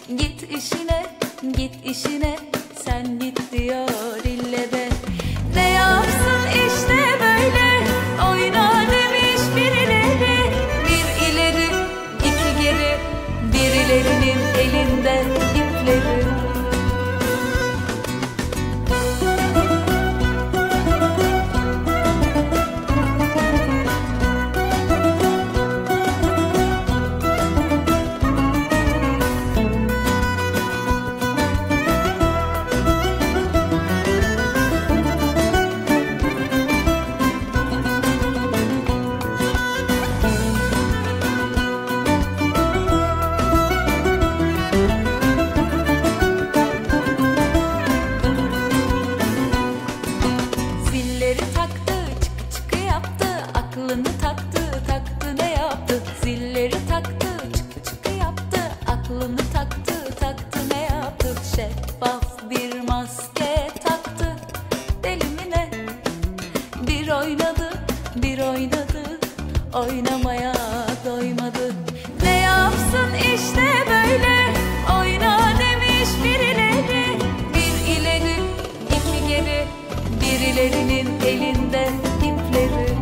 Git işine, git işine, sen git diyor ille de. Ne yapsın işte böyle, oyna demiş birileri. Bir ileri, iki geri, birilerinin elinde ipleri. Aklını taktı, taktı ne yaptı? Zilleri taktı, çıkı çıkı yaptı. Aklını taktı, taktı ne yaptı? Şeffaf bir maske taktı. Deli mi ne? Bir oynadı, bir oynadı. Oynamaya doymadı. Ne yapsın işte böyle, oyna demiş birileri. Bir ileri, iki geri, birilerinin elinde ipleri.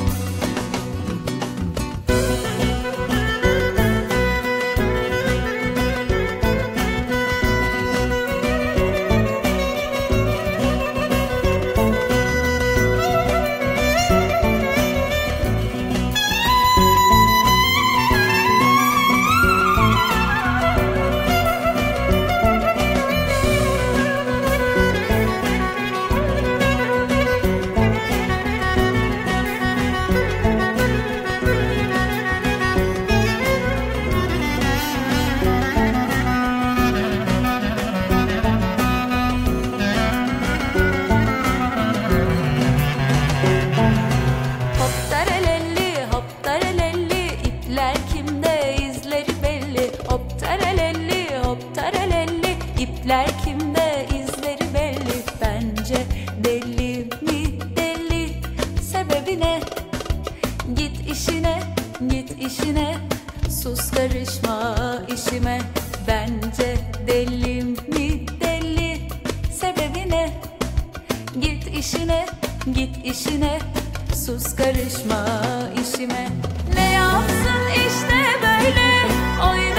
İpler kimde, izleri belli. Bence deli mi deli, sebebi ne? Git işine, git işine, sus karışma işime. Bence deli mi deli, sebebi ne? Git işine, git işine, sus karışma işime. Ne yapsın işte böyle, oy